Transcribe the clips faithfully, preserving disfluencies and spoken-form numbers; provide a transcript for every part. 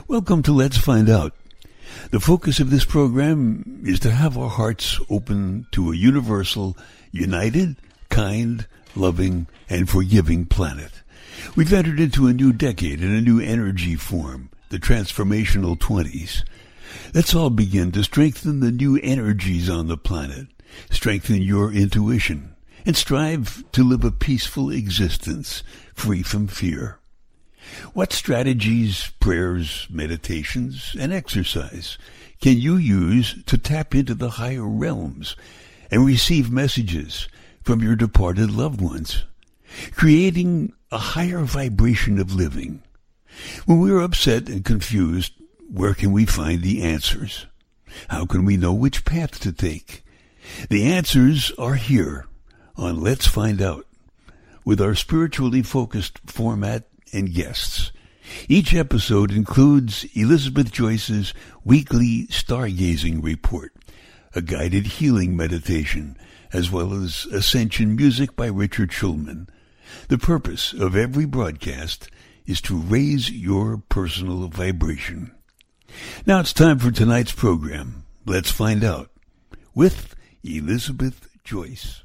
Welcome to Let's Find Out. The focus of this program is to have our hearts open to a universal, united, kind, loving, and forgiving planet. We've entered into a new decade and a new energy form, the transformational twenties. Let's all begin to strengthen the new energies on the planet, strengthen your intuition, and strive to live a peaceful existence, free from fear. What strategies, prayers, meditations, and exercise can you use to tap into the higher realms and receive messages from your departed loved ones, creating a higher vibration of living? When we're upset and confused, where can we find the answers? How can we know which path to take? The answers are here on Let's Find Out, with our spiritually focused format and guests. Each episode includes Elizabeth Joyce's weekly stargazing report, a guided healing meditation, as well as Ascension music by Richard Schulman. The purpose of every broadcast is to raise your personal vibration. Now it's time for tonight's program. Let's Find Out with Elizabeth Joyce.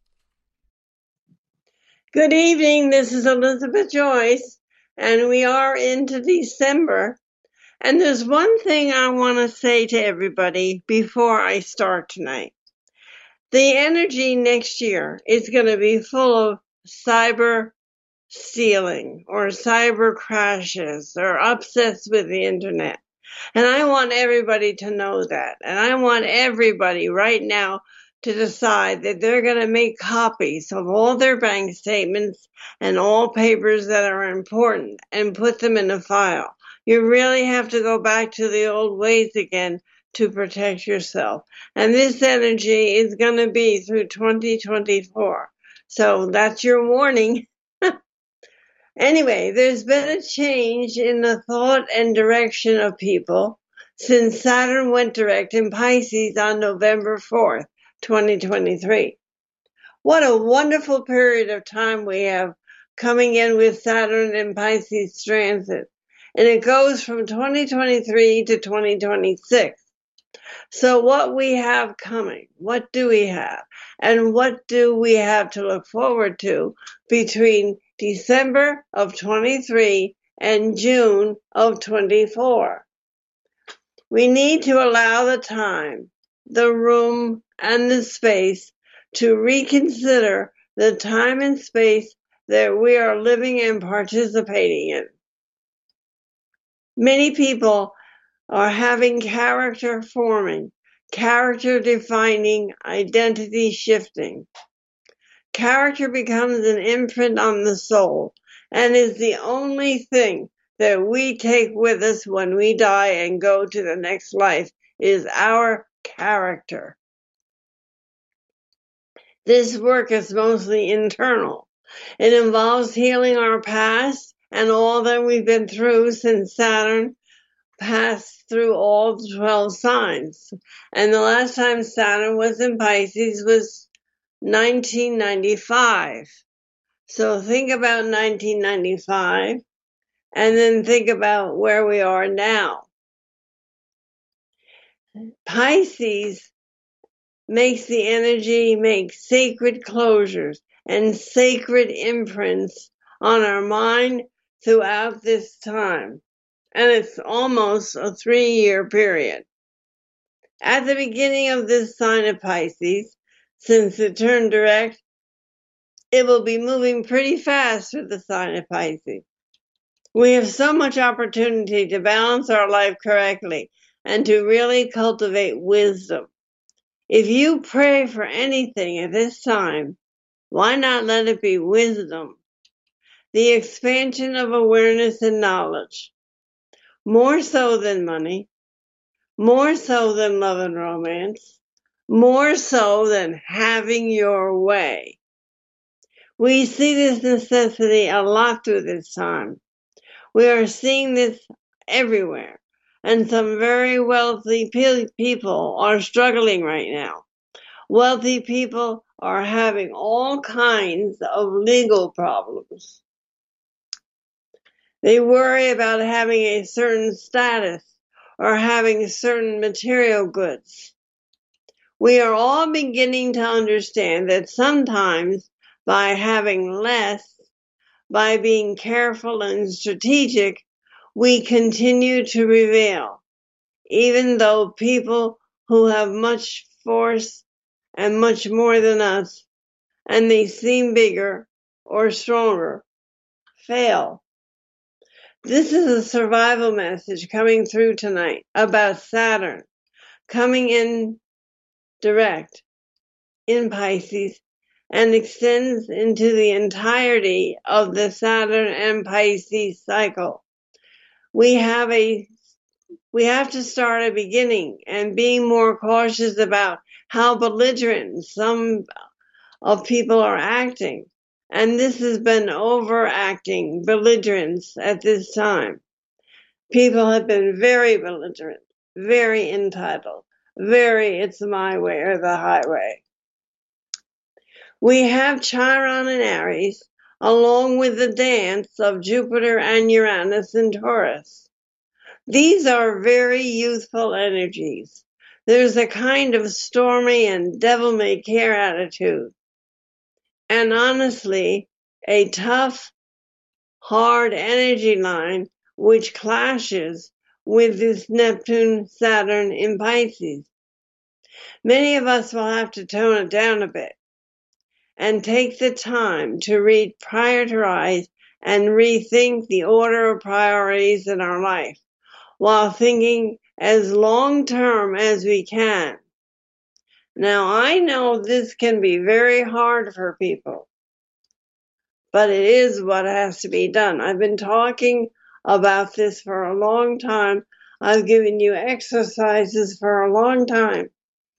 Good evening, this is Elizabeth Joyce, and we are into December. And there's one thing I want to say to everybody before I start tonight. The energy next year is going to be full of cyber stealing or cyber crashes or upsets with the internet. And I want everybody to know that. And I want everybody right now to decide that they're going to make copies of all their bank statements and all papers that are important and put them in a file. You really have to go back to the old ways again to protect yourself. And this energy is going to be through twenty twenty-four. So that's your warning. Anyway, there's been a change in the thought and direction of people since Saturn went direct in Pisces on November fourth. twenty twenty-three. What a wonderful period of time we have coming in with Saturn and Pisces transit. And it goes from twenty twenty-three to twenty twenty-six. So what we have coming, what do we have? And what do we have to look forward to between December of twenty-three and June of twenty-four? We need to allow the time, the room, and the space to reconsider the time and space that we are living and participating in. Many people are having character forming, character defining, identity shifting. Character becomes an imprint on the soul and is the only thing that we take with us when we die and go to the next life is our character. This work is mostly internal. It involves healing our past and all that we've been through since Saturn passed through all the twelve signs. And the last time Saturn was in Pisces was nineteen ninety-five. So think about nineteen ninety-five and then think about where we are now. Pisces makes the energy make sacred closures and sacred imprints on our mind throughout this time. And it's almost a three-year period. At the beginning of this sign of Pisces, since it turned direct, it will be moving pretty fast with the sign of Pisces. We have so much opportunity to balance our life correctly and to really cultivate wisdom. If you pray for anything at this time, why not let it be wisdom? The expansion of awareness and knowledge. More so than money. More so than love and romance. More so than having your way. We see this necessity a lot through this time. We are seeing this everywhere. And some very wealthy people are struggling right now. Wealthy people are having all kinds of legal problems. They worry about having a certain status or having certain material goods. We are all beginning to understand that sometimes by having less, by being careful and strategic, we continue to prevail, even though people who have much force and much more than us, and they seem bigger or stronger, fail. This is a survival message coming through tonight about Saturn coming in direct in Pisces and extends into the entirety of the Saturn and Pisces cycle. We have a we have to start at the beginning and being more cautious about how belligerent some of people are acting. And this has been overacting belligerence at this time. People have been very belligerent, very entitled, very it's my way or the highway. We have Chiron and Aries, along with the dance of Jupiter and Uranus in Taurus. These are very youthful energies. There's a kind of stormy and devil-may-care attitude. And honestly, a tough, hard energy line which clashes with this Neptune Saturn in Pisces. Many of us will have to tone it down a bit and take the time to read prioritize and rethink the order of priorities in our life while thinking as long term as we can. Now, I know this can be very hard for people, but it is what has to be done. I've been talking about this for a long time. I've given you exercises for a long time.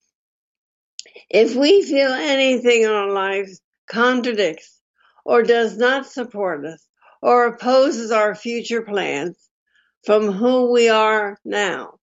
If we feel anything in our lives contradicts or does not support us or opposes our future plans from who we are now,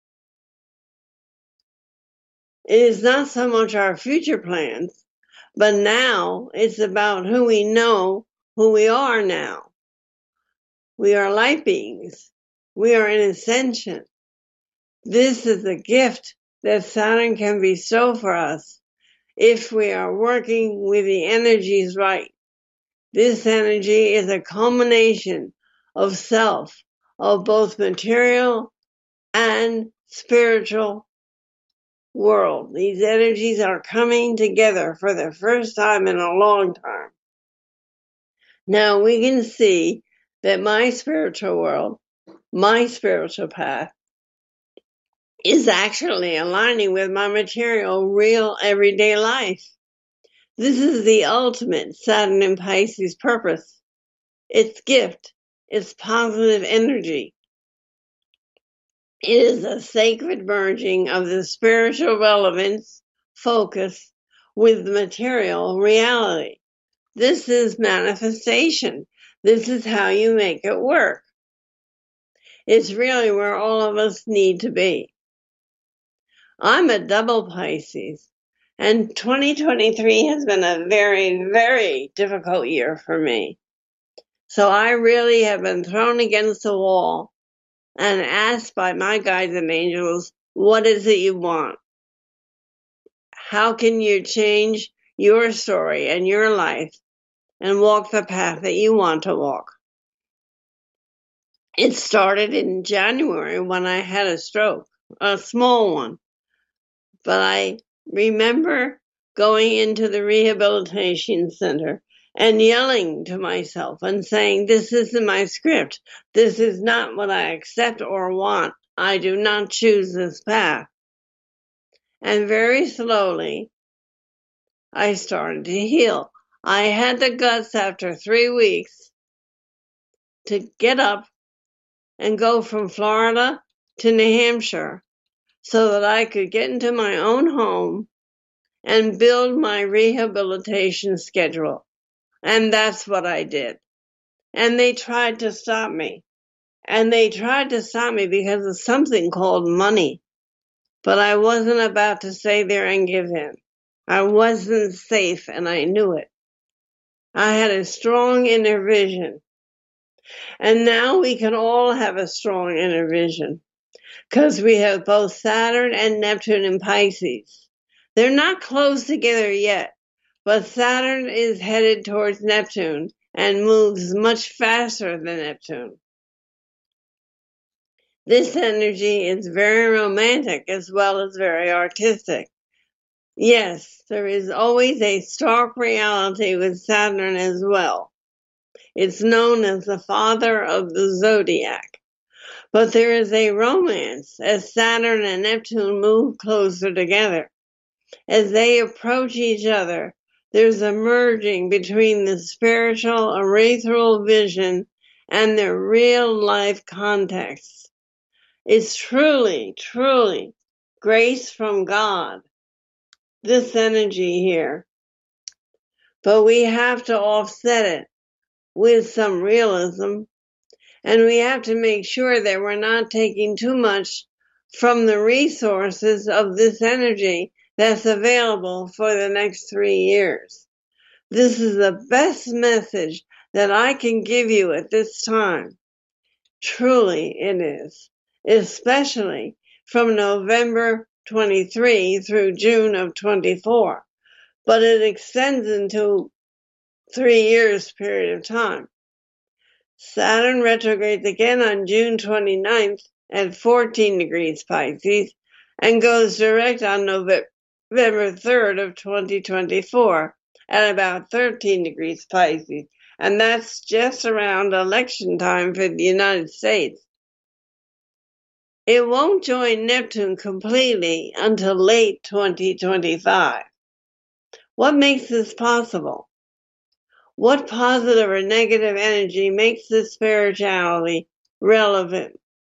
it is not so much our future plans, but now it's about who we know who we are now. We are light beings. We are in ascension. This is a gift that Saturn can bestow for us if we are working with the energies right. This energy is a culmination of self, of both material and spiritual world. These energies are coming together for the first time in a long time. Now we can see that my spiritual world, my spiritual path, is actually aligning with my material, real, everyday life. This is the ultimate Saturn and Pisces purpose. Its gift, its positive energy. It is a sacred merging of the spiritual relevance, focus, with the material reality. This is manifestation. This is how you make it work. It's really where all of us need to be. I'm a double Pisces, and twenty twenty-three has been a very, very difficult year for me. So I really have been thrown against the wall and asked by my guides and angels, what is it you want? How can you change your story and your life and walk the path that you want to walk? It started in January when I had a stroke, a small one. But I remember going into the rehabilitation center and yelling to myself and saying, this isn't my script. This is not what I accept or want. I do not choose this path. And very slowly, I started to heal. I had the guts after three weeks to get up and go from Florida to New Hampshire so that I could get into my own home and build my rehabilitation schedule. And that's what I did. And they tried to stop me. And they tried to stop me because of something called money. But I wasn't about to stay there and give in. I wasn't safe, and I knew it. I had a strong inner vision. And now we can all have a strong inner vision because we have both Saturn and Neptune in Pisces. They're not close together yet, but Saturn is headed towards Neptune and moves much faster than Neptune. This energy is very romantic as well as very artistic. Yes, there is always a stark reality with Saturn as well. It's known as the father of the zodiac. But there is a romance as Saturn and Neptune move closer together. As they approach each other, there's a merging between the spiritual ethereal vision and their real life context. It's truly, truly grace from God, this energy here. But we have to offset it with some realism, and we have to make sure that we're not taking too much from the resources of this energy that's available for the next three years. This is the best message that I can give you at this time. Truly it is, especially from November twenty-three through June of twenty-four, but it extends into three years period of time. Saturn retrogrades again on June twenty-ninth at fourteen degrees Pisces and goes direct on November third of twenty twenty-four at about thirteen degrees Pisces, and that's just around election time for the United States. It won't join Neptune completely until late twenty twenty-five. What makes this possible? What positive or negative energy makes this spirituality relevant?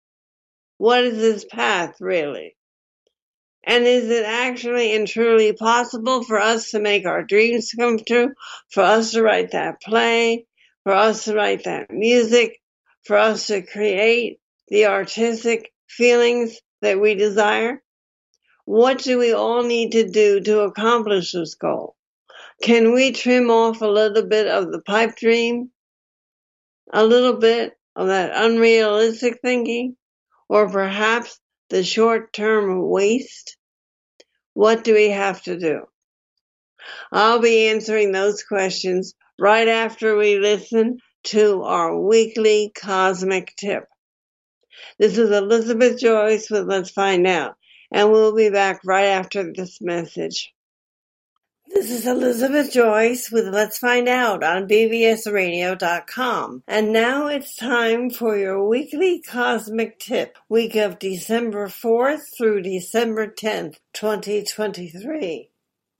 What is this path really? And is it actually and truly possible for us to make our dreams come true, for us to write that play, for us to write that music, for us to create the artistic feelings that we desire? What do we all need to do to accomplish this goal? Can we trim off a little bit of the pipe dream? A little bit of that unrealistic thinking? Or perhaps the short-term waste? What do we have to do? I'll be answering those questions right after we listen to our weekly cosmic tip. This is Elizabeth Joyce with Let's Find Out, and we'll be back right after this message. This is Elizabeth Joyce with Let's Find Out on B B S radio dot com. And now it's time for your weekly cosmic tip, week of December fourth through December tenth, twenty twenty-three.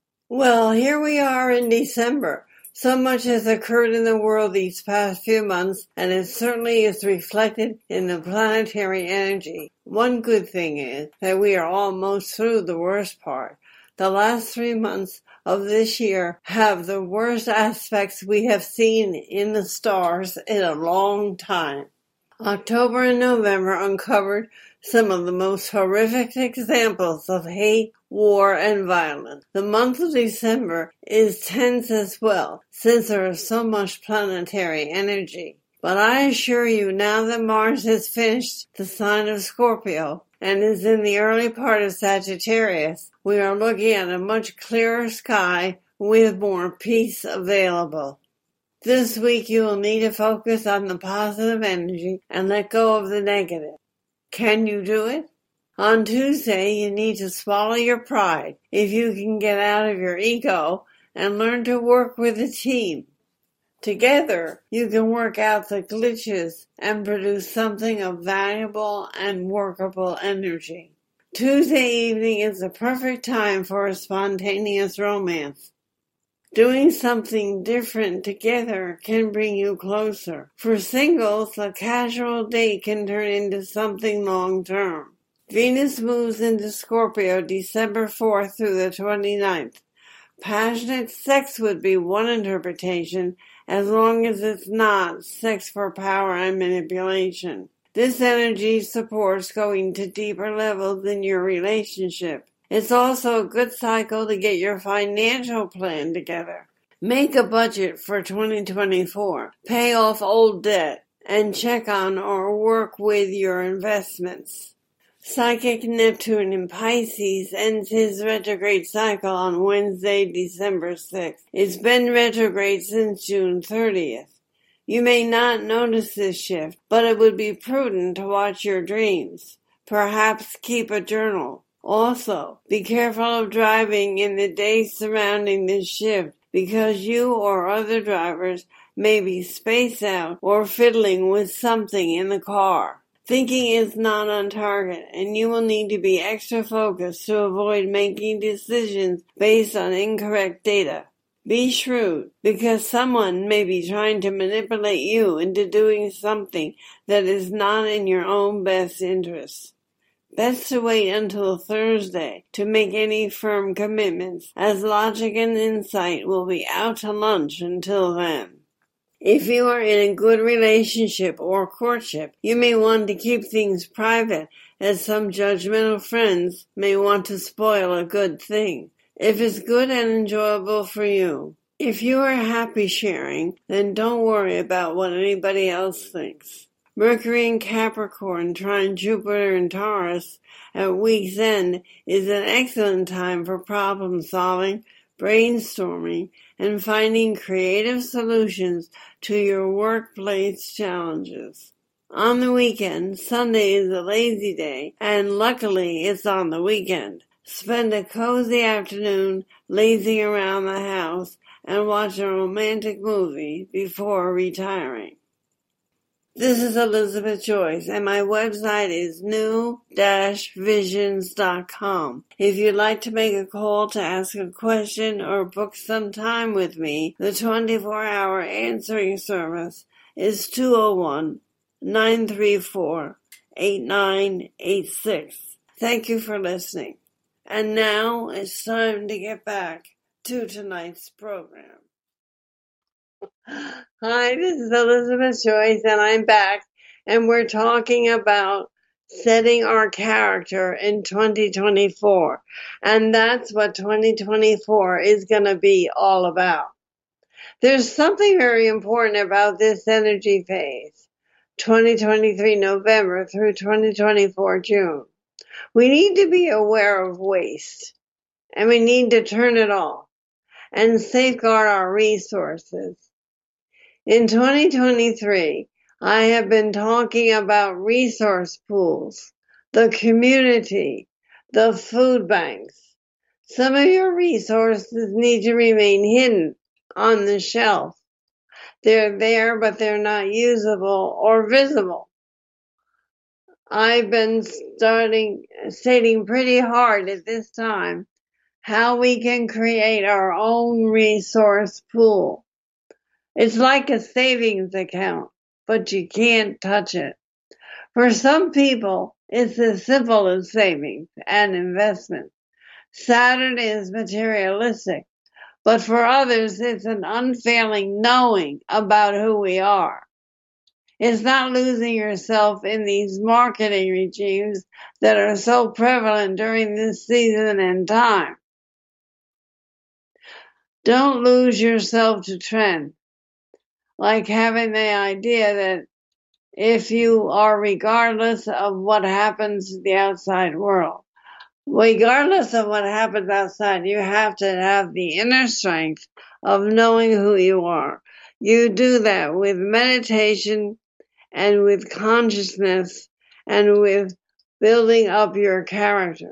Well, here we are in December. So much has occurred in the world these past few months, and it certainly is reflected in the planetary energy. One good thing is that we are almost through the worst part. The last three months of this year have the worst aspects we have seen in the stars in a long time. October and November uncovered some of the most horrific examples of hate, war, and violence. The month of December is tense as well, since there is so much planetary energy. But I assure you, now that Mars has finished the sign of Scorpio and is in the early part of Sagittarius, we are looking at a much clearer sky with more peace available. This week you will need to focus on the positive energy and let go of the negative. Can you do it? On Tuesday, you need to swallow your pride if you can get out of your ego and learn to work with a team. Together, you can work out the glitches and produce something of valuable and workable energy. Tuesday evening is the perfect time for a spontaneous romance. Doing something different together can bring you closer. For singles, a casual date can turn into something long-term. Venus moves into Scorpio December fourth through the twenty-ninth. Passionate sex would be one interpretation, as long as it's not sex for power and manipulation. This energy supports going to deeper levels in your relationship. It's also a good cycle to get your financial plan together. Make a budget for twenty twenty-four. Pay off old debt and check on or work with your investments. Psychic Neptune in Pisces ends his retrograde cycle on Wednesday, December sixth. It's been retrograde since June thirtieth. You may not notice this shift, but it would be prudent to watch your dreams. Perhaps keep a journal. Also, be careful of driving in the days surrounding this shift, because you or other drivers may be spaced out or fiddling with something in the car. Thinking is not on target, and you will need to be extra focused to avoid making decisions based on incorrect data. Be shrewd, because someone may be trying to manipulate you into doing something that is not in your own best interest. Best to wait until Thursday to make any firm commitments, as logic and insight will be out to lunch until then. If you are in a good relationship or courtship, you may want to keep things private, as some judgmental friends may want to spoil a good thing. If it's good and enjoyable for you. If you are happy sharing, then don't worry about what anybody else thinks. Mercury in Capricorn trine Jupiter in Taurus at week's end is an excellent time for problem solving, brainstorming, and finding creative solutions to your workplace challenges. On the weekend, Sunday is a lazy day, and luckily it's on the weekend. Spend a cozy afternoon lazing around the house and watch a romantic movie before retiring. This is Elizabeth Joyce, and my website is new dash visions dot com. If you'd like to make a call to ask a question or book some time with me, the twenty-four hour answering service is two oh one, nine three four, eight nine eight six. Thank you for listening. And now it's time to get back to tonight's program. Hi, this is Elizabeth Joyce, and I'm back, and we're talking about setting our character in twenty twenty-four, and that's what twenty twenty-four is going to be all about. There's something very important about this energy phase, twenty twenty-three November through twenty twenty-four June. We need to be aware of waste, and we need to turn it off and safeguard our resources. In twenty twenty-three, I have been talking about resource pools, the community, the food banks. Some of your resources need to remain hidden on the shelf. They're there, but they're not usable or visible. I've been starting, stating pretty hard at this time how we can create our own resource pool. It's like a savings account, but you can't touch it. For some people, it's as simple as savings and investment. Saturn is materialistic, but for others, it's an unfailing knowing about who we are. It's not losing yourself in these marketing regimes that are so prevalent during this season and time. Don't lose yourself to trend, like having the idea that if you are regardless of what happens in the outside world, regardless of what happens outside, you have to have the inner strength of knowing who you are. You do that with meditation and with consciousness and with building up your character.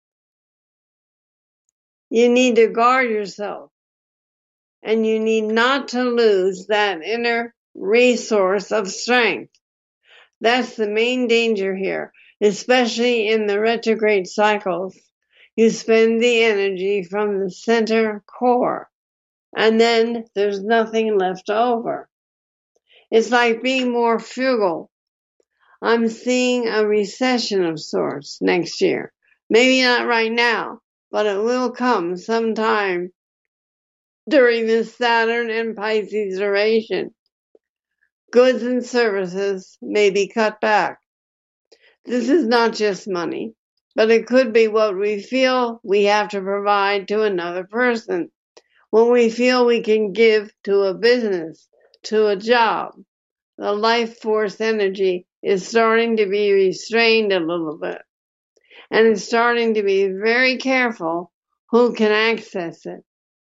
You need to guard yourself, and you need not to lose that inner resource of strength. That's the main danger here, especially in the retrograde cycles. You spend the energy from the center core, and then there's nothing left over. It's like being more frugal. I'm seeing a recession of sorts next year. Maybe not right now, but it will come sometime during this Saturn and Pisces duration. Goods and services may be cut back. This is not just money, but it could be what we feel we have to provide to another person, what we feel we can give to a business, to a job, the life force energy is starting to be restrained a little bit. And it's starting to be very careful who can access it.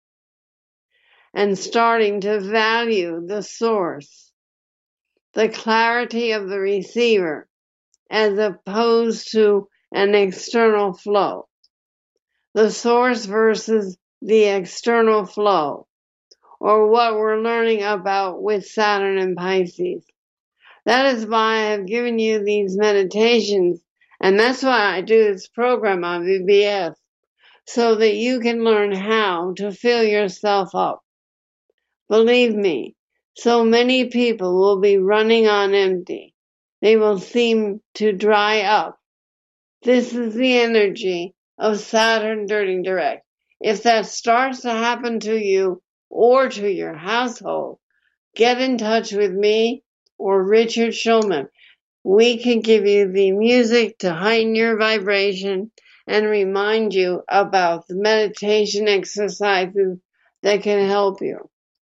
And starting to value the source, the clarity of the receiver, as opposed to an external flow. The source versus the external flow, or what we're learning about with Saturn and Pisces. That is why I have given you these meditations, and that's why I do this program on V B S, so that you can learn how to fill yourself up. Believe me, so many people will be running on empty. They will seem to dry up. This is the energy of Saturn Dirty Direct. If that starts to happen to you or to your household, get in touch with me or Richard Schulman. We can give you the music to heighten your vibration and remind you about the meditation exercises that can help you.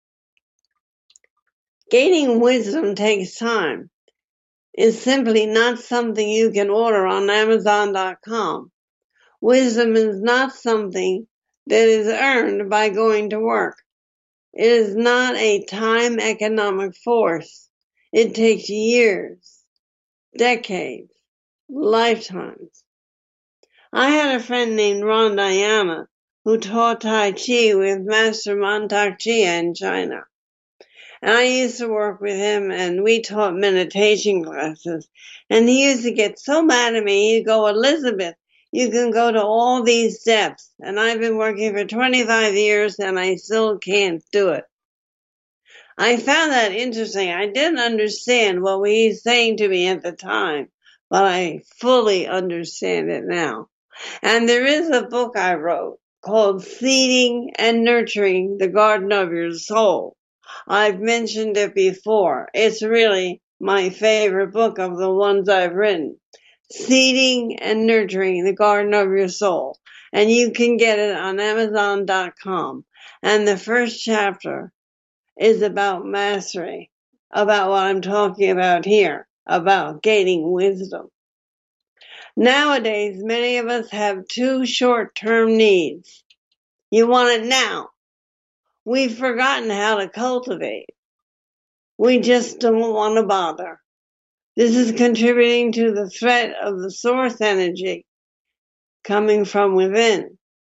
Gaining wisdom takes time. It's simply not something you can order on Amazon dot com. Wisdom is not something that is earned by going to work. It is not a time economic force. It takes years, decades, lifetimes. I had a friend named Ron Diana who taught Tai Chi with Master Mantak Chia in China. And I used to work with him, and we taught meditation classes. And he used to get so mad at me, he'd go, Elizabeth, you can go to all these depths. And I've been working for twenty-five years, and I still can't do it. I found that interesting. I didn't understand what he was saying to me at the time, but I fully understand it now. And there is a book I wrote called Seeding and Nurturing the Garden of Your Soul. I've mentioned it before. It's really my favorite book of the ones I've written. Seeding and Nurturing the Garden of Your Soul. And you can get it on Amazon dot com. And the first chapter is about mastery, about what I'm talking about here, about gaining wisdom. Nowadays, many of us have two short-term needs. You want it now. We've forgotten how to cultivate. We just don't want to bother. This is contributing to the threat of the source energy coming from within.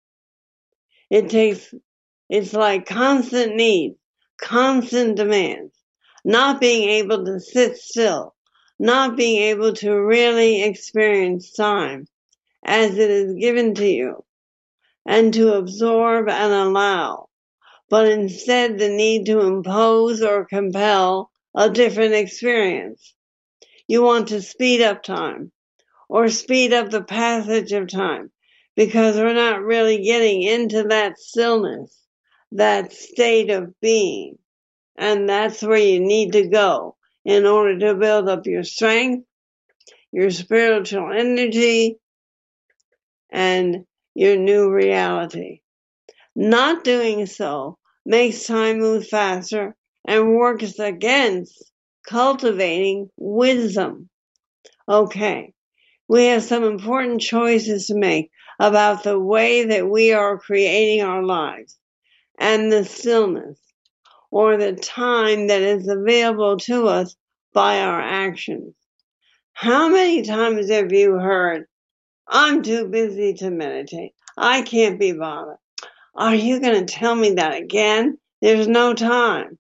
It takes, it's like constant need, constant demands, not being able to sit still, not being able to really experience time as it is given to you, and to absorb and allow, but instead the need to impose or compel a different experience. You want to speed up time, or speed up the passage of time, because we're not really getting into that stillness, that state of being. And that's where you need to go in order to build up your strength, your spiritual energy, and your new reality. Not doing so makes time move faster and works against cultivating wisdom. Okay, we have some important choices to make about the way that we are creating our lives and the stillness or the time that is available to us by our actions. How many times have you heard, I'm too busy to meditate. I can't be bothered. Are you going to tell me that again? There's no time.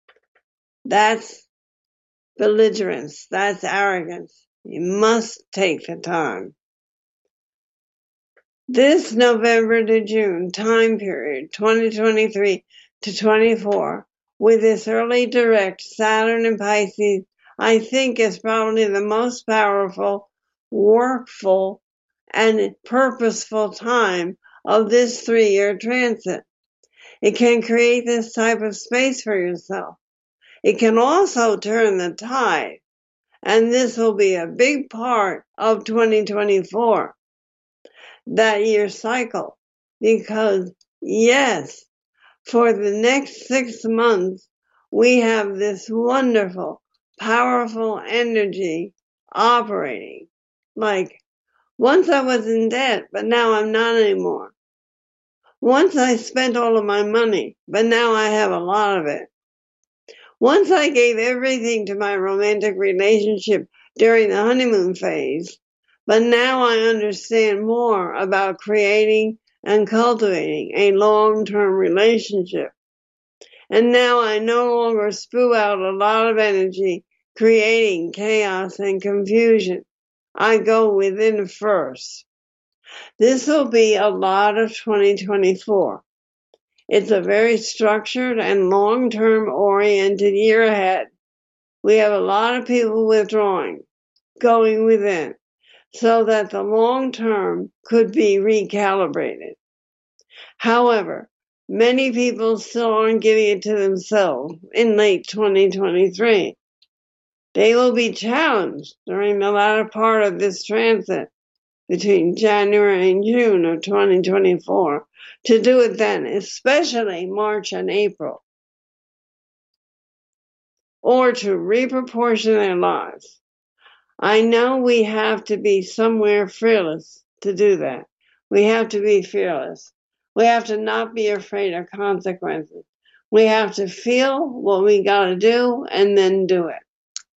That's belligerence. That's arrogance. You must take the time. This November to June time period, twenty twenty-three to twenty-four, with this early direct Saturn and Pisces, I think is probably the most powerful, workful, and purposeful time of this three-year transit. It can create this type of space for yourself. It can also turn the tide, and this will be a big part of twenty twenty-four, that year cycle, because yes, for the next six months, we have this wonderful powerful energy operating. Like, once I was in debt, but now I'm not anymore. Once I spent all of my money, but now I have a lot of it. Once I gave everything to my romantic relationship during the honeymoon phase, but now I understand more about creating and cultivating a long-term relationship. And now I no longer spew out a lot of energy creating chaos and confusion. I go within first. This will be a lot of twenty twenty-four. It's a very structured and long-term oriented year ahead. We have a lot of people withdrawing, going within, so that the long term could be recalibrated. However, many people still aren't giving it to themselves in late twenty twenty-three. They will be challenged during the latter part of this transit between January and June of twenty twenty-four to do it then, especially March and April, or to reproportion their lives. I know we have to be somewhere fearless to do that. We have to be fearless. We have to not be afraid of consequences. We have to feel what we gotta do and then do it.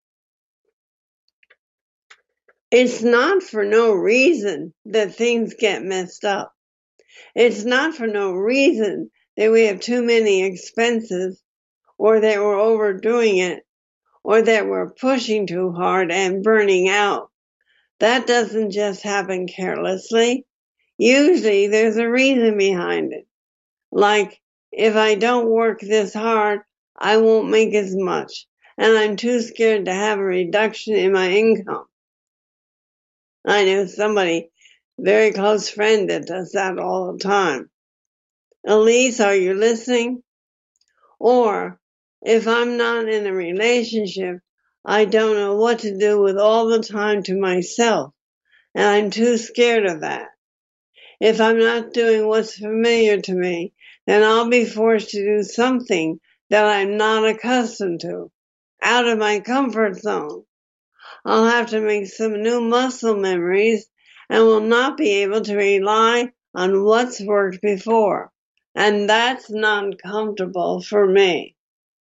It's not for no reason that things get messed up. It's not for no reason that we have too many expenses, or that we're overdoing it, or that we're pushing too hard and burning out. That doesn't just happen carelessly. Usually there's a reason behind it. Like, if I don't work this hard, I won't make as much, and I'm too scared to have a reduction in my income. I know somebody, very close friend, that does that all the time. Elise, are you listening? Or, if I'm not in a relationship, I don't know what to do with all the time to myself, and I'm too scared of that. If I'm not doing what's familiar to me, then I'll be forced to do something that I'm not accustomed to, out of my comfort zone. I'll have to make some new muscle memories and will not be able to rely on what's worked before. And that's not comfortable for me.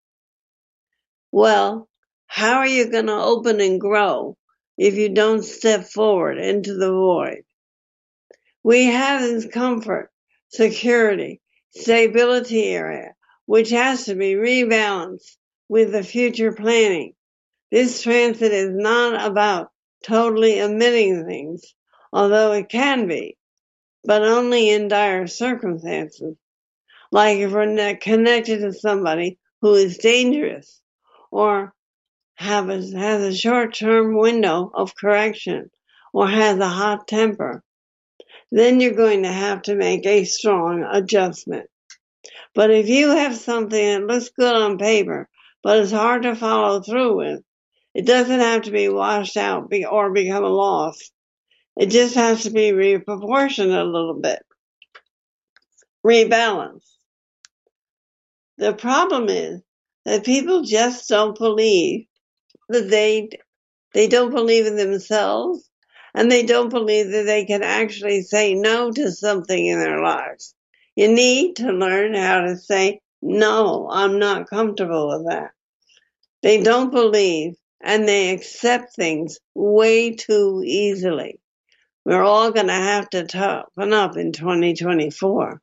Well, how are you going to open and grow if you don't step forward into the void? We have this comfort, security, stability area, which has to be rebalanced with the future planning. This transit is not about totally omitting things, although it can be, but only in dire circumstances, like if we're connected to somebody who is dangerous or have a, has a short-term window of correction or has a hot temper. Then you're going to have to make a strong adjustment. But if you have something that looks good on paper, but is hard to follow through with, it doesn't have to be washed out or become a loss. It just has to be reproportioned a little bit. Rebalance. The problem is that people just don't believe that they, they don't believe in themselves, and they don't believe that they can actually say no to something in their lives. You need to learn how to say, no, I'm not comfortable with that. They don't believe, and they accept things way too easily. We're all going to have to toughen up in twenty twenty-four.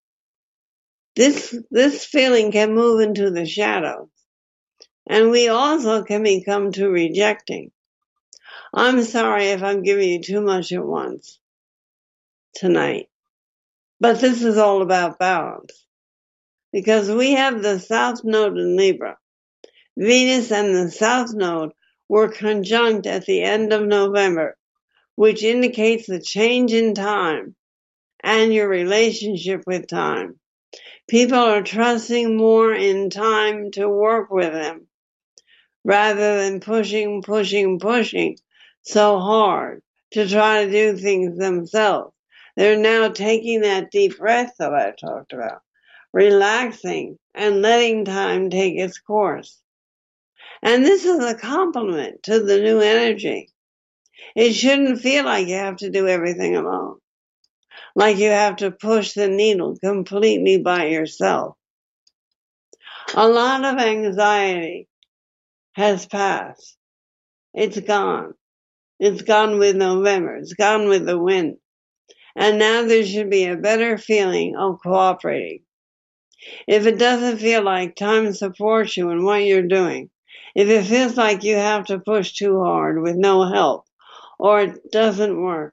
This, this feeling can move into the shadows, and we also can become too rejecting. I'm sorry if I'm giving you too much at once tonight, but this is all about balance, because we have the South Node in Libra. Venus and the South Node were conjunct at the end of November, which indicates the change in time and your relationship with time. People are trusting more in time to work with them, rather than pushing, pushing, pushing so hard to try to do things themselves. They're now taking that deep breath that I talked about, relaxing and letting time take its course. And this is a compliment to the new energy. It shouldn't feel like you have to do everything alone, like you have to push the needle completely by yourself. A lot of anxiety has passed. It's gone. It's gone with November. It's gone with the wind. And now there should be a better feeling of cooperating. If it doesn't feel like time supports you in what you're doing, if it feels like you have to push too hard with no help, or it doesn't work,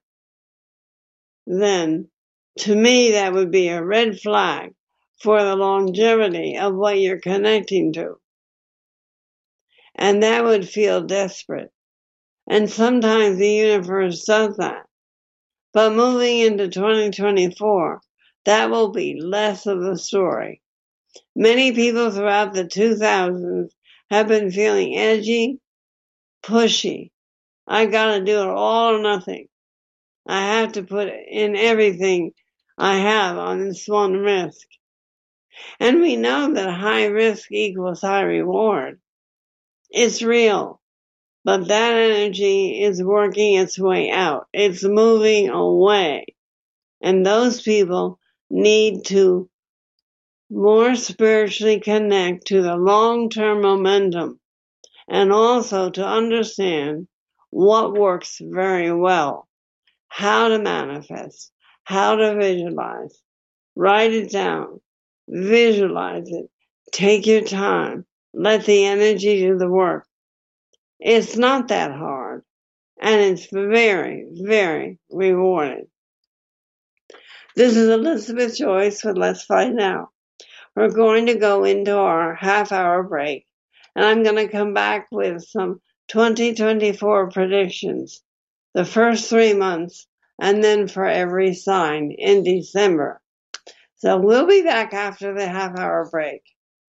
then to me that would be a red flag for the longevity of what you're connecting to. And that would feel desperate. And sometimes the universe does that. But moving into twenty twenty-four, that will be less of the story. Many people throughout the two thousands have been feeling edgy, pushy. I gotta do it all or nothing. I have to put in everything I have on this one risk. And we know that high risk equals high reward. It's real. But that energy is working its way out. It's moving away. And those people need to more spiritually connect to the long-term momentum and also to understand what works very well, how to manifest, how to visualize. Write it down, visualize it, take your time, let the energy do the work. It's not that hard, and it's very, very rewarding. This is Elizabeth Joyce with Let's Find Out. We're going to go into our half-hour break, and I'm going to come back with some twenty twenty-four predictions, the first three months, and then for every sign in December. So we'll be back after the half-hour break.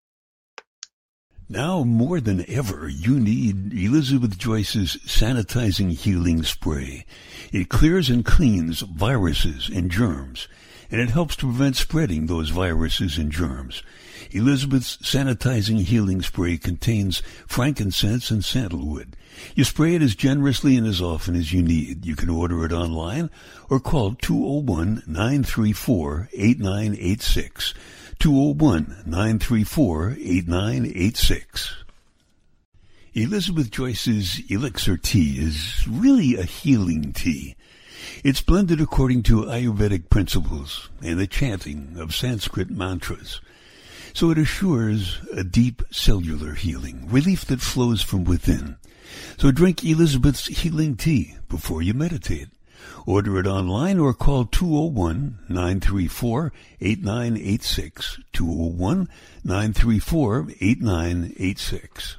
Now more than ever, you need Elizabeth Joyce's Sanitizing Healing Spray. It clears and cleans viruses and germs, and it helps to prevent spreading those viruses and germs. Elizabeth's Sanitizing Healing Spray contains frankincense and sandalwood. You spray it as generously and as often as you need. You can order it online or call two oh one, nine three four, eight nine eight six. two oh one, nine three four, eight nine eight six. Elizabeth Joyce's Elixir Tea is really a healing tea. It's blended according to Ayurvedic principles and the chanting of Sanskrit mantras. So it assures a deep cellular healing, relief that flows from within. So drink Elizabeth's healing tea before you meditate. Order it online or call two oh one, nine three four, eight nine eight six, two oh one, nine three four, eight nine eight six.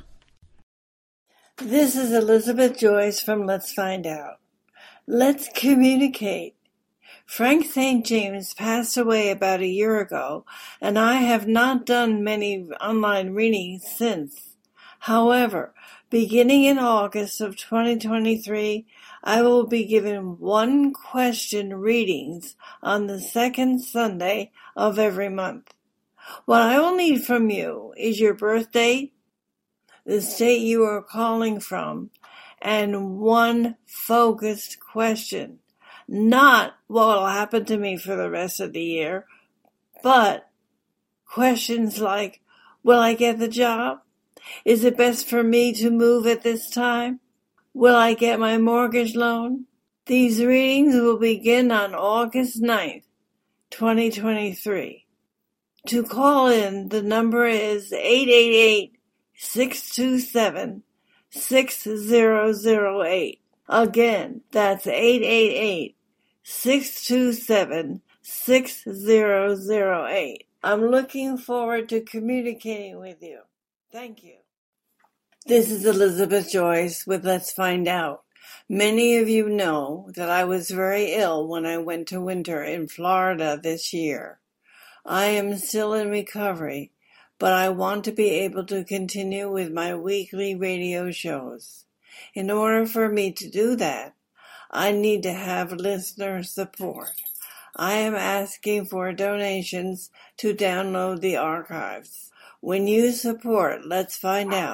This is Elizabeth Joyce from Let's Find Out. Let's communicate. Frank Saint James passed away about a year ago, and I have not done many online readings since. However, beginning in August of twenty twenty-three, I will be giving one question readings on the second Sunday of every month. What I will need from you is your birth date, the state you are calling from, and one focused question. Not what will happen to me for the rest of the year, but questions like, will I get the job? Is it best for me to move at this time? Will I get my mortgage loan? These readings will begin on August ninth, twenty twenty-three. To call in, the number is eight eight eight, six two seven, six zero zero eight. Again, that's eight eight eight, six two seven, six zero zero eight. I'm looking forward to communicating with you. Thank you. This is Elizabeth Joyce with Let's Find Out. Many of you know that I was very ill when I went to winter in Florida this year. I am still in recovery, but I want to be able to continue with my weekly radio shows. In order for me to do that, I need to have listener support. I am asking for donations to download the archives. When you support Let's Find Out,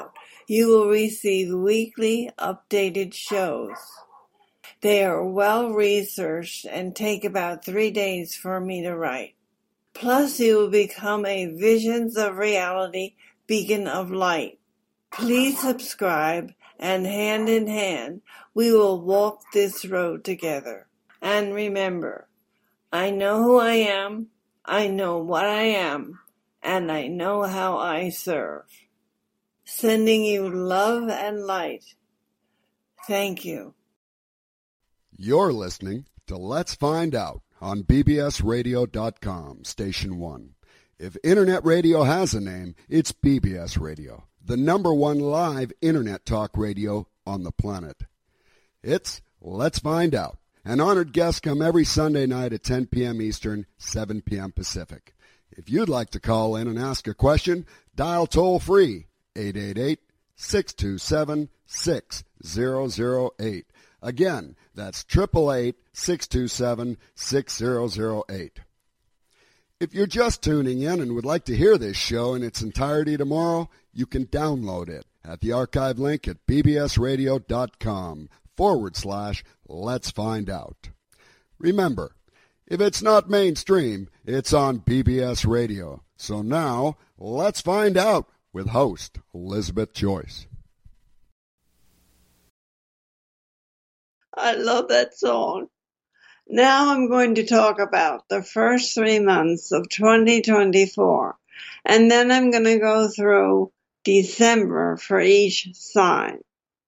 You will receive weekly updated shows. They are well researched and take about three days for me to write. Plus, you will become a Visions of Reality beacon of light. Please subscribe, and hand in hand, we will walk this road together. And remember, I know who I am, I know what I am, and I know how I serve. Sending you love and light. Thank you. You're listening to Let's Find Out on B B S radio dot com, Station one. If Internet radio has a name, it's B B S Radio, the number one live Internet talk radio on the planet. It's Let's Find Out. An honored guest come every Sunday night at ten p.m. Eastern, seven p.m. Pacific. If you'd like to call in and ask a question, dial toll-free eight eight eight, six two seven, six zero zero eight. Again, that's eight eight eight, six two seven, six zero zero eight. If you're just tuning in and would like to hear this show in its entirety tomorrow, you can download it at the archive link at bbsradio.com forward slash let's find out. Remember, if it's not mainstream, it's on B B S Radio. So now, let's find out with host Elizabeth Joyce. I love that song. Now I'm going to talk about the first three months of twenty twenty-four, and then I'm going to go through December for each sign.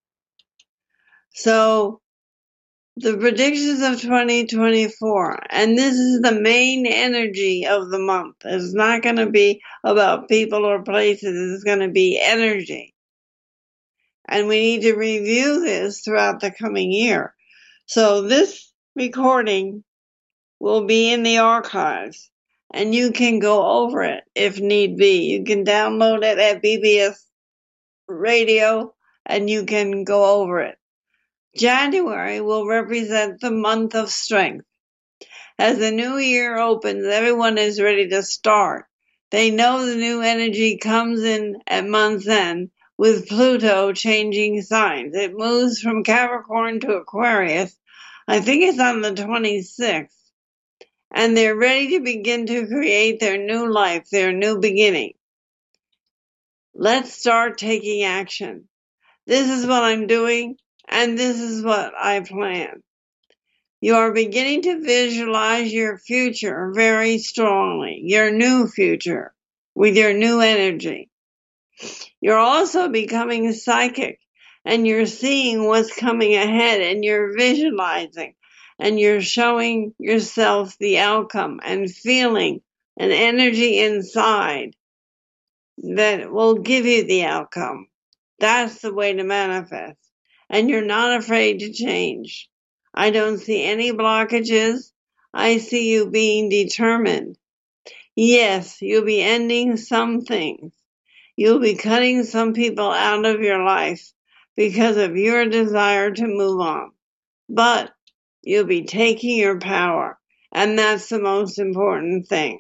So, the predictions of twenty twenty-four, and this is the main energy of the month. It's not going to be about people or places. It's going to be energy. And we need to review this throughout the coming year. So this recording will be in the archives, and you can go over it if need be. You can download it at B B S Radio, and you can go over it. January will represent the month of strength. As the new year opens, everyone is ready to start. They know the new energy comes in at month's end, with Pluto changing signs. It moves from Capricorn to Aquarius. I think it's on the twenty-sixth. And they're ready to begin to create their new life, their new beginning. Let's start taking action. This is what I'm doing, and this is what I plan. You are beginning to visualize your future very strongly, your new future, with your new energy. You're also becoming psychic, and you're seeing what's coming ahead, and you're visualizing, and you're showing yourself the outcome and feeling an energy inside that will give you the outcome. That's the way to manifest. And you're not afraid to change. I don't see any blockages. I see you being determined. Yes, you'll be ending some things. You'll be cutting some people out of your life because of your desire to move on. But you'll be taking your power, and that's the most important thing.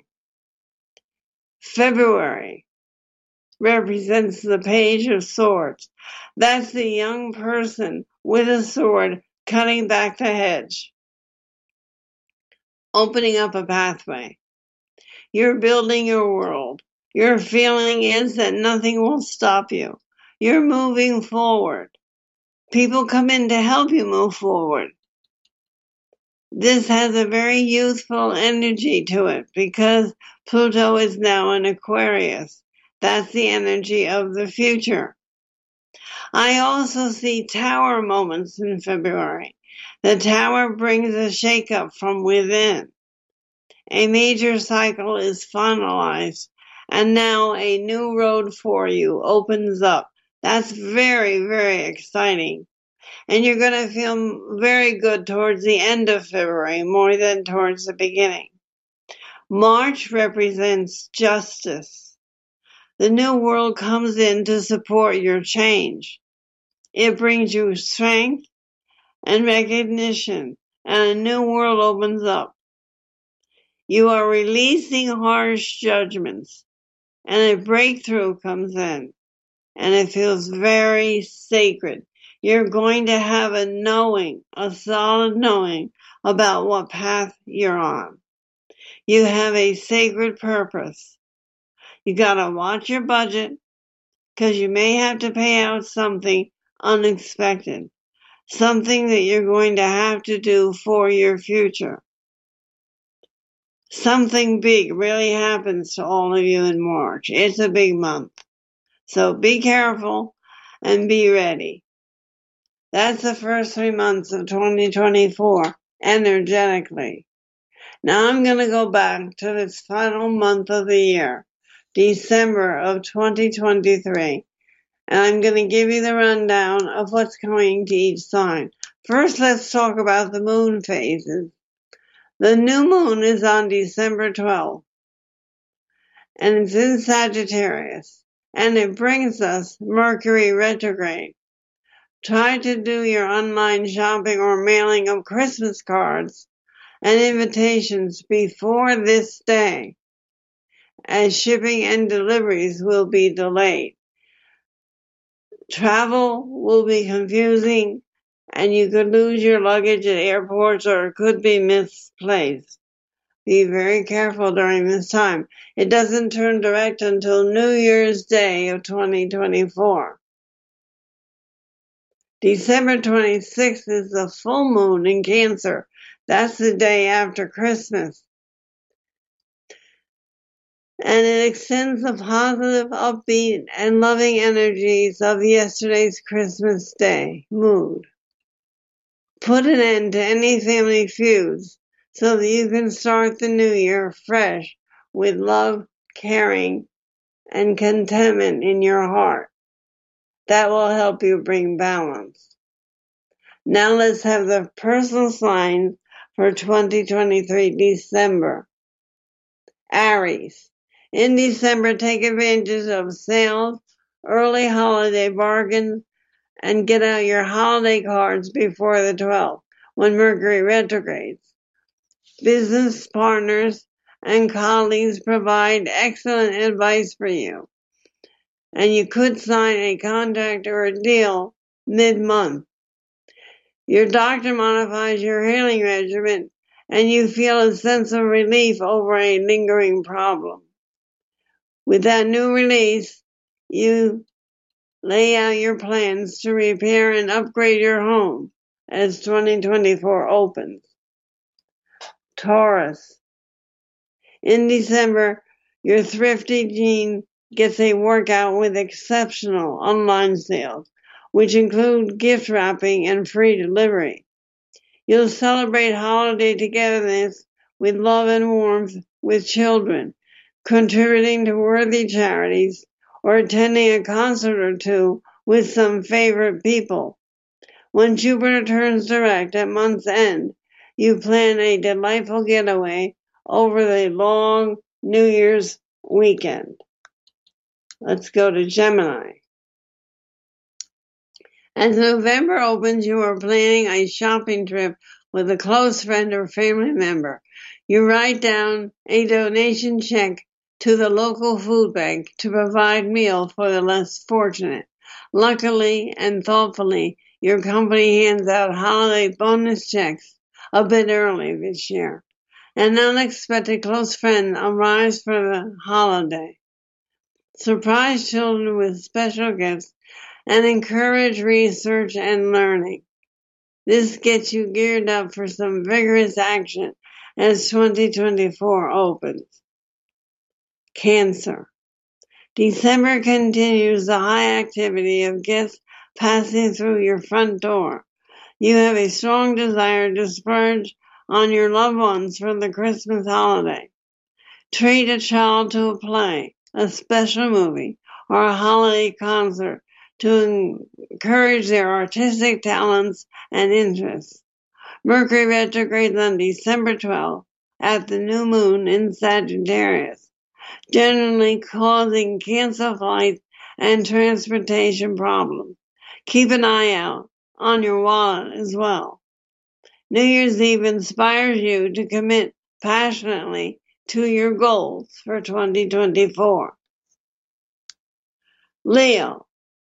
February represents the Page of Swords. That's the young person with a sword cutting back the hedge, opening up a pathway. You're building your world. Your feeling is that nothing will stop you. You're moving forward. People come in to help you move forward. This has a very youthful energy to it because Pluto is now in Aquarius. That's the energy of the future. I also see tower moments in February. The tower brings a shakeup from within. A major cycle is finalized, and now a new road for you opens up. That's very, very exciting. And you're going to feel very good towards the end of February, more than towards the beginning. March represents justice. The new world comes in to support your change. It brings you strength and recognition, and a new world opens up. You are releasing harsh judgments, and a breakthrough comes in. and it feels very sacred. You're going to have a knowing, a solid knowing about what path you're on. You have a sacred purpose. You gotta watch your budget, because you may have to pay out something unexpected, something that you're going to have to do for your future. Something big really happens to all of you in March. It's a big month. So be careful and be ready. That's the first three months of twenty twenty-four, energetically. Now I'm going to go back to this final month of the year, December of twenty twenty-three, and I'm going to give you the rundown of what's coming to each sign. First, let's talk about the moon phases. The new moon is on December twelfth, and it's in Sagittarius, and it brings us Mercury retrograde. Try to do your online shopping or mailing of Christmas cards and invitations before this day, as shipping and deliveries will be delayed. Travel will be confusing, and you could lose your luggage at airports or it could be misplaced. Be very careful during this time. It doesn't turn direct until New Year's Day of twenty twenty-four. December twenty-sixth is the full moon in Cancer. That's the day after Christmas. And it extends the positive, upbeat, and loving energies of yesterday's Christmas Day mood. Put an end to any family feuds so that you can start the new year fresh with love, caring, and contentment in your heart. That will help you bring balance. Now let's have the personal signs for twenty twenty-three December. Aries. In December, take advantage of sales, early holiday bargains, and get out your holiday cards before the twelfth, when Mercury retrogrades. Business partners and colleagues provide excellent advice for you, and you could sign a contract or a deal mid-month. Your doctor modifies your healing regimen, and you feel a sense of relief over a lingering problem. With that new release, you lay out your plans to repair and upgrade your home as twenty twenty-four opens. Taurus. In December, your thrifty gene gets a workout with exceptional online sales, which include gift wrapping and free delivery. You'll celebrate holiday togetherness with love and warmth with children, contributing to worthy charities, or attending a concert or two with some favorite people. When Jupiter turns direct at month's end, you plan a delightful getaway over the long New Year's weekend. Let's go to Gemini. As November opens, you are planning a shopping trip with a close friend or family member. You write down a donation check to the local food bank to provide meals for the less fortunate. Luckily and thoughtfully, your company hands out holiday bonus checks a bit early this year. An unexpected close friend arrives for the holiday. Surprise children with special gifts and encourage research and learning. This gets you geared up for some vigorous action as twenty twenty-four opens. Cancer. December continues the high activity of guests passing through your front door. You have a strong desire to splurge on your loved ones for the Christmas holiday. Treat a child to a play, a special movie, or a holiday concert to encourage their artistic talents and interests. Mercury retrogrades on December twelfth at the new moon in Sagittarius, generally causing cancel flights and transportation problems. Keep an eye out on your wallet as well. New Year's Eve inspires you to commit passionately to your goals for twenty twenty-four. Leo.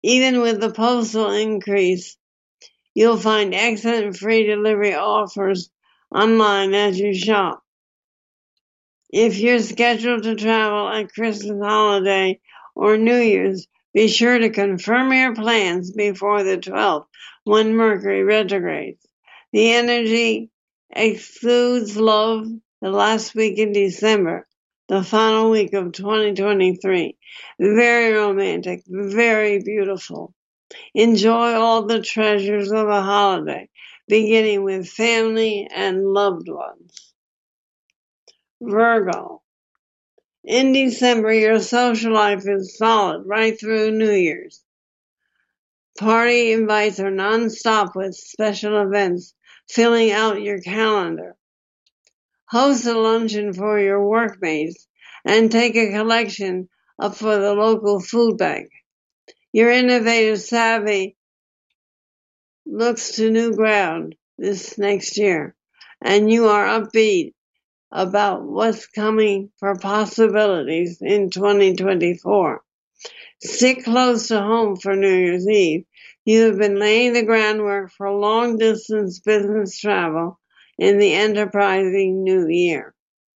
Even with the postal increase, you'll find excellent free delivery offers online as you shop. If you're scheduled to travel at Christmas holiday or New Year's, be sure to confirm your plans before the twelfth, when Mercury retrogrades. The energy excludes love the last week in December, the final week of twenty twenty-three. Very romantic, very beautiful. Enjoy all the treasures of a holiday, beginning with family and loved ones. Virgo. In December, your social life is solid right through New Year's. Party invites are non-stop with special events, filling out your calendar. Host a luncheon for your workmates and take a collection up for the local food bank. Your innovative savvy looks to new ground this next year, and you are upbeat about what's coming for possibilities in twenty twenty-four. Stick close to home for New Year's Eve. You have been laying the groundwork for long-distance business travel in the enterprising new year.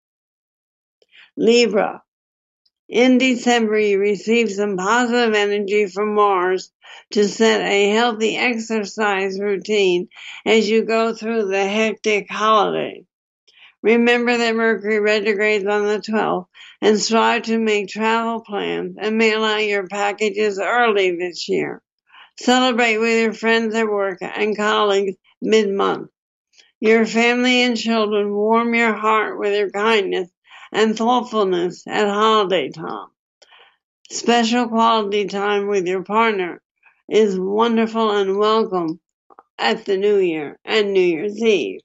Libra. In December, you receive some positive energy from Mars to set a healthy exercise routine as you go through the hectic holiday. Remember that Mercury retrogrades on the twelfth and strive to make travel plans and mail out your packages early this year. Celebrate with your friends at work and colleagues mid-month. Your family and children warm your heart with your kindness and thoughtfulness at holiday time. Special quality time with your partner is wonderful and welcome at the New Year and New Year's Eve.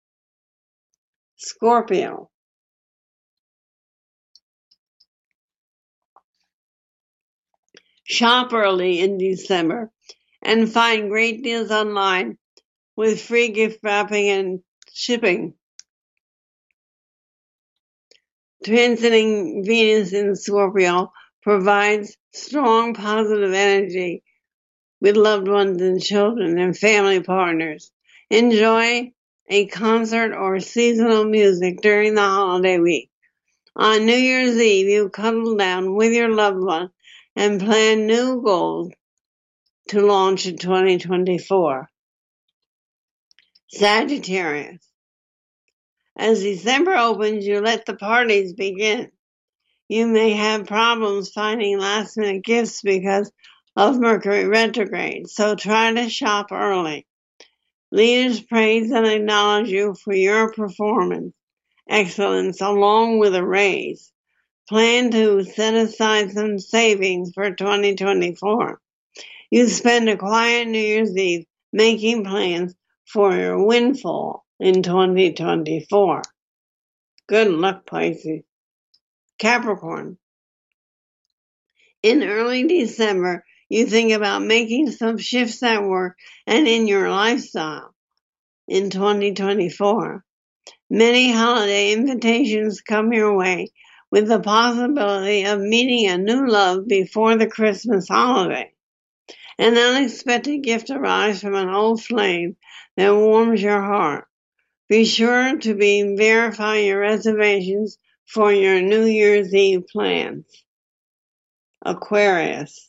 Scorpio. Shop early in December and find great deals online with free gift wrapping and shipping. Transiting Venus in Scorpio provides strong positive energy with loved ones and children and family partners. Enjoy a concert or seasonal music during the holiday week. On New Year's Eve, you cuddle down with your loved one and plan new goals to launch in twenty twenty-four. Sagittarius. As December opens, you let the parties begin. You may have problems finding last-minute gifts because of Mercury retrograde, so try to shop early. Leaders praise and acknowledge you for your performance excellence along with a raise. Plan to set aside some savings for twenty twenty-four. You spend a quiet New Year's Eve making plans for your windfall in twenty twenty-four. Good luck, Pisces. Capricorn. In early December, you think about making some shifts at work and in your lifestyle in twenty twenty-four. Many holiday invitations come your way with the possibility of meeting a new love before the Christmas holiday. An unexpected gift arrives from an old flame that warms your heart. Be sure to be verify your reservations for your New Year's Eve plans. Aquarius.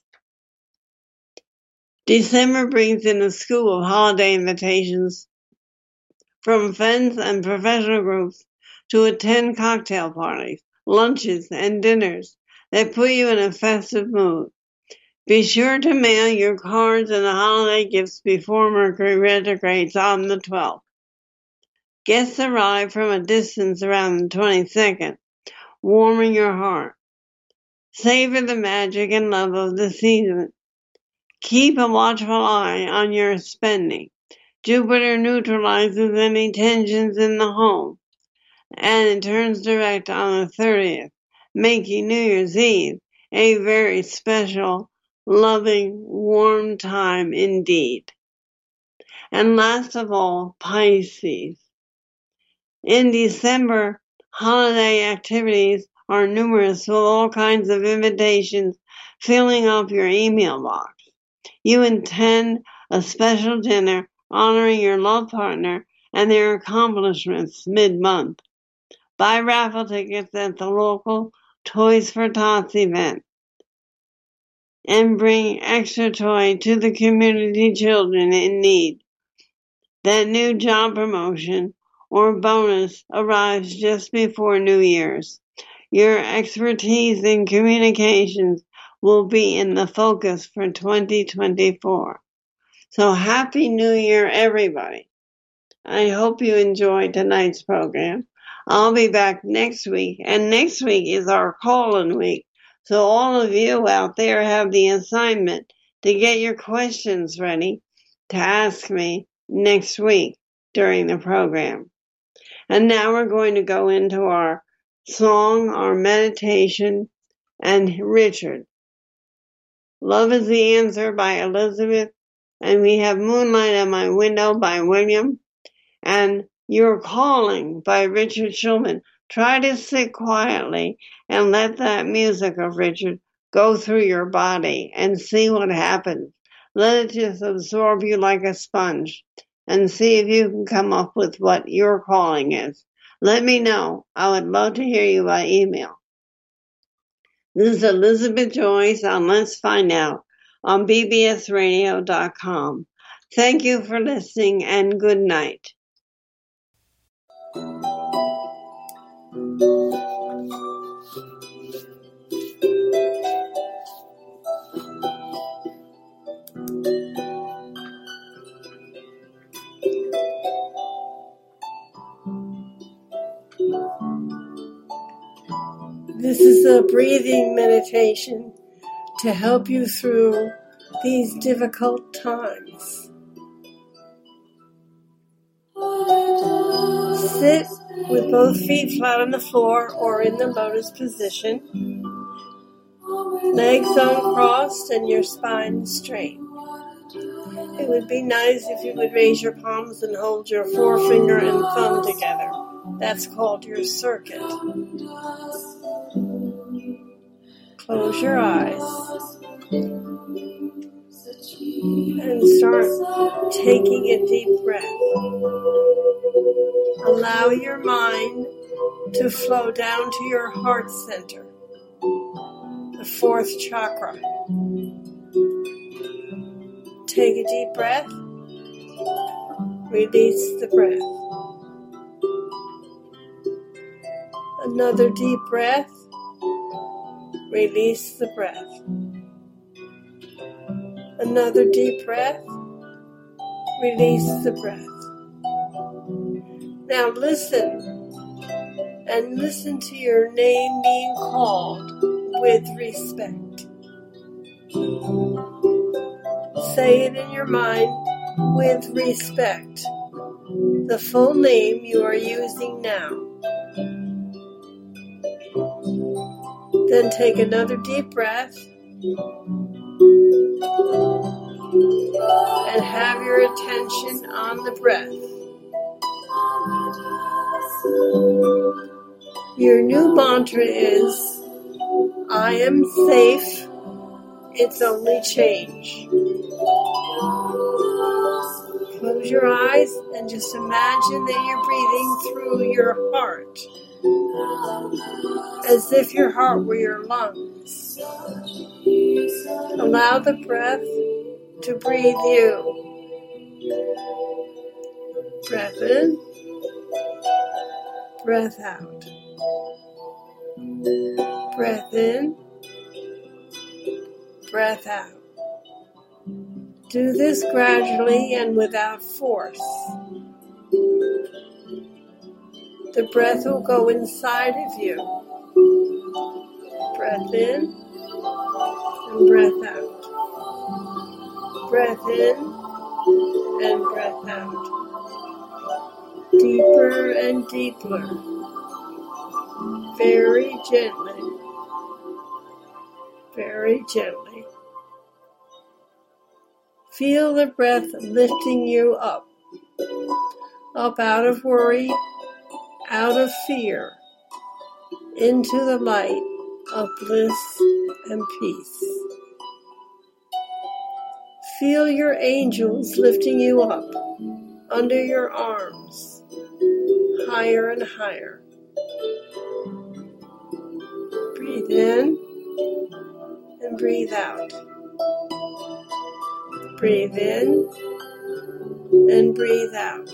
December brings in a school of holiday invitations from friends and professional groups to attend cocktail parties, lunches, and dinners that put you in a festive mood. Be sure to mail your cards and the holiday gifts before Mercury retrogrades on the twelfth. Guests arrive from a distance around the twenty-second, warming your heart. Savor the magic and love of the season. Keep a watchful eye on your spending. Jupiter neutralizes any tensions in the home, and it turns direct on the thirtieth, making New Year's Eve a very special, loving, warm time indeed. And last of all, Pisces. In December, holiday activities are numerous with all kinds of invitations filling up your email box. you intend a special dinner honoring your love partner and their accomplishments mid-month. Buy raffle tickets at the local Toys for Tots event and bring extra toy to the community children in need. That new job promotion or bonus arrives just before New Year's. Your expertise in communications will be in the focus for twenty twenty-four. So Happy New Year, everybody. I hope you enjoyed tonight's program. I'll be back next week, and next week is our call-in week. So all of you out there have the assignment to get your questions ready to ask me next week during the program. And now we're going to go into our song, our meditation, and Richard. Love is the Answer by Elizabeth, and we have Moonlight at My Window by William, and You're Calling by Richard Shulman. Try to sit quietly and let that music of Richard go through your body and see what happens. Let it just absorb you like a sponge and see if you can come up with what your calling is. Let me know. I would love to hear you by email. This is Elizabeth Joyce on Let's Find Out on B B S radio dot com. Thank you for listening and good night. This is a breathing meditation to help you through these difficult times. Sit with both feet flat on the floor or in the lotus position. Legs uncrossed and your spine straight. It would be nice if you would raise your palms and hold your forefinger and thumb together. That's called your circuit. Close your eyes and start taking a deep breath. Allow your mind to flow down to your heart center, the fourth chakra. Take a deep breath. Release the breath. Another deep breath. Release the breath. Another deep breath. Release the breath. Now listen, and listen to your name being called with respect. Say it in your mind with respect. The full name you are using now. Then take another deep breath and have your attention on the breath. Your new mantra is, I am safe, it's only change. Close your eyes and just imagine that you're breathing through your heart, as if your heart were your lungs. Allow the breath to breathe you. Breath in, breath out. Breath in, breath out. Do this gradually and without force. The breath will go inside of you. Breath in and breath out. Breath in and breath out. Deeper and deeper. Very gently. Very gently. Feel the breath lifting you up. Up out of worry, out of fear, into the light of bliss and peace. Feel your angels lifting you up under your arms, higher and higher. Breathe in and breathe out. Breathe in and breathe out.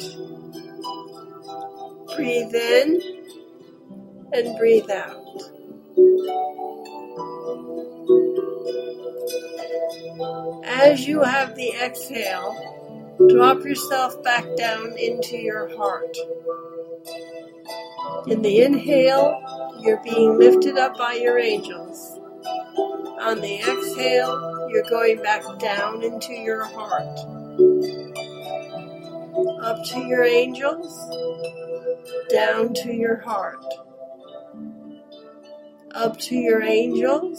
Breathe in and breathe out. As you have the exhale, drop yourself back down into your heart. In the inhale, you're being lifted up by your angels. On the exhale, you're going back down into your heart. Up to your angels, down to your heart. Up to your angels,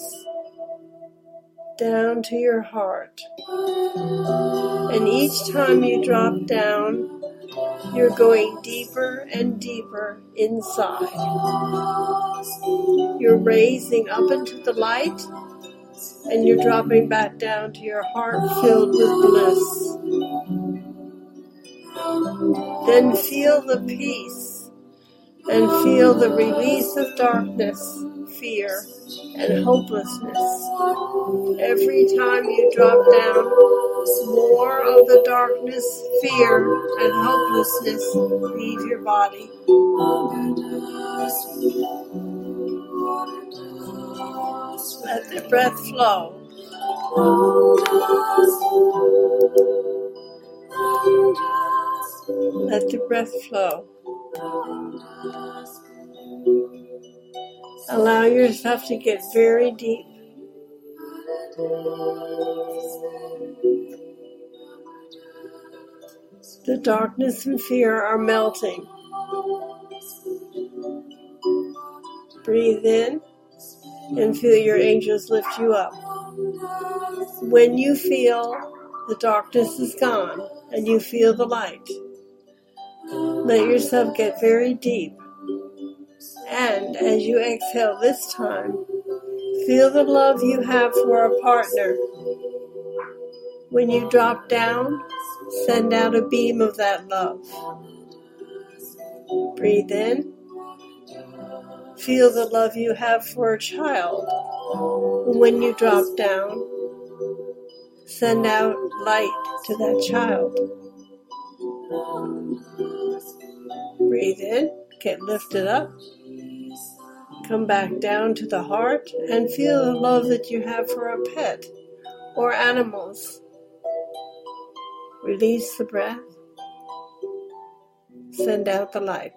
down to your heart. And each time you drop down, you're going deeper and deeper inside. You're raising up into the light, and you're dropping back down to your heart filled with bliss. Then feel the peace and feel the release of darkness, fear, and hopelessness. Every time you drop down, more of the darkness, fear, and hopelessness leave your body. Let the breath flow. Let the breath flow. Allow yourself to get very deep. The darkness and fear are melting. Breathe in and feel your angels lift you up. When you feel the darkness is gone and you feel the light, let yourself get very deep. And as you exhale this time, feel the love you have for a partner. When you drop down, send out a beam of that love. Breathe in. Feel the love you have for a child. When you drop down, send out light to that child. Breathe in, get lifted up. Come back down to the heart and feel the love that you have for a pet or animals. Release the breath. Send out the light.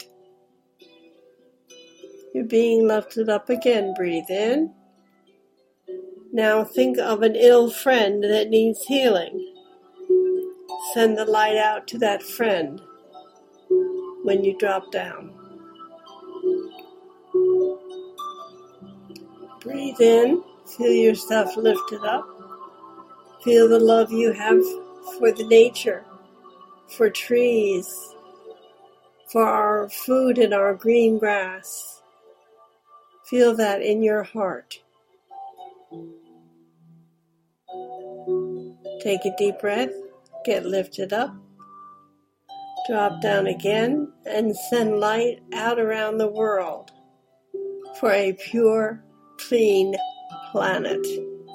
You're being lifted up again. Breathe in. Now think of an ill friend that needs healing. Send the light out to that friend when you drop down. Breathe in. Feel yourself lifted up. Feel the love you have for the nature, for trees, for our food and our green grass. Feel that in your heart. Take a deep breath, get lifted up, drop down again, and send light out around the world for a pure, clean planet.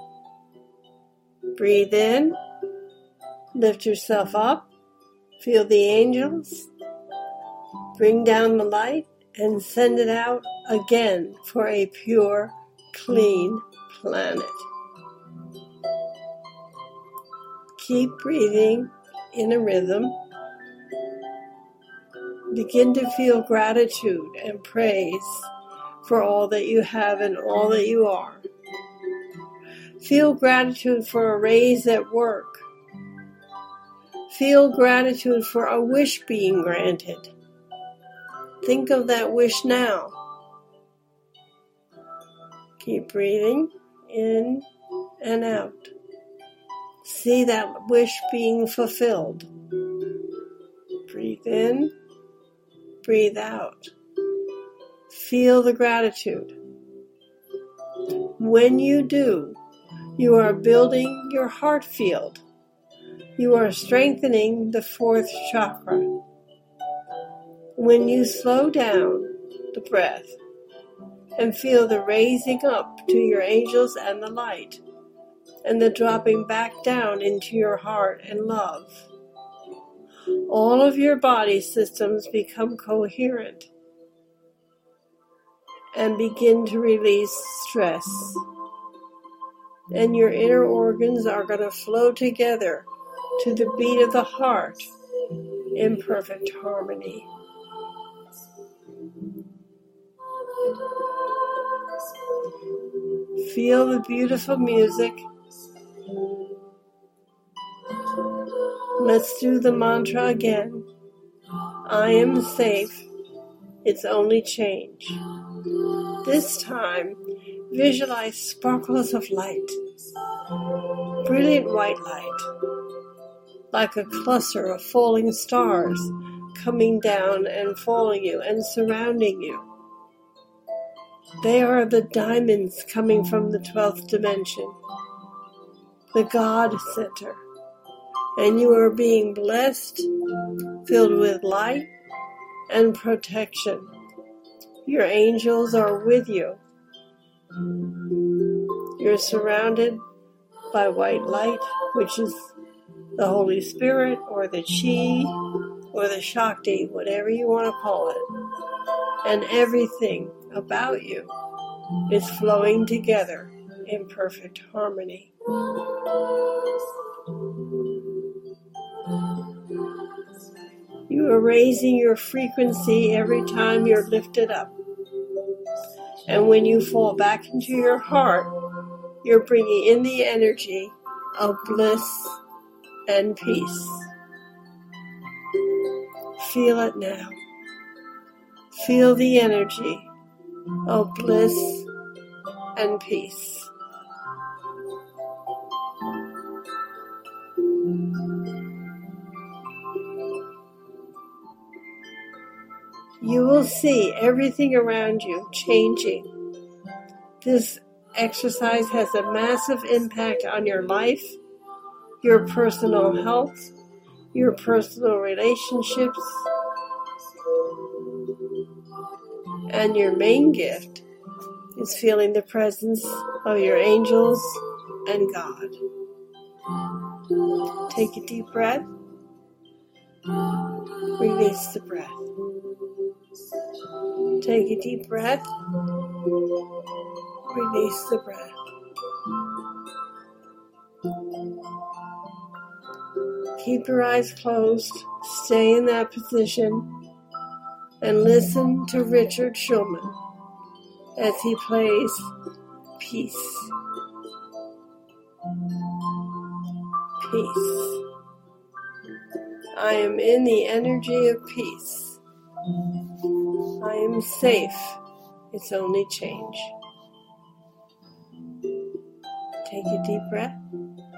Breathe in, lift yourself up, feel the angels, bring down the light, and send it out again for a pure, clean planet. Keep breathing in a rhythm. Begin to feel gratitude and praise for all that you have and all that you are. Feel gratitude for a raise at work. Feel gratitude for a wish being granted. Think of that wish now. Keep breathing in and out. See that wish being fulfilled. Breathe in, breathe out. Feel the gratitude. When you do, you are building your heart field You are strengthening the fourth chakra. When you slow down the breath and feel the raising up to your angels and the light, and the dropping back down into your heart and love, all of your body systems become coherent and begin to release stress. And your inner organs are going to flow together to the beat of the heart in perfect harmony. Feel the beautiful music. Let's do the mantra again. I am safe. It's only change. This time, visualize sparkles of light, brilliant white light, like a cluster of falling stars coming down and following you and surrounding you. They are the diamonds coming from the twelfth dimension, the God Center, and you are being blessed, filled with light and protection. Your angels are with you. You're surrounded by white light, which is the Holy Spirit or the Chi or the Shakti, whatever you want to call it. And everything about you is flowing together in perfect harmony. You are raising your frequency every time you're lifted up. And when you fall back into your heart, you're bringing in the energy of bliss and peace. Feel it now. Feel the energy of bliss and peace. You will see everything around you changing. This exercise has a massive impact on your life, your personal health, your personal relationships, and your main gift is feeling the presence of your angels and God. Take a deep breath. Release the breath. Take a deep breath. Release the breath. Keep your eyes closed. Stay in that position and listen to Richard Shulman as he plays Peace. Peace. I am in the energy of peace. I am safe. It's only change. Take a deep breath.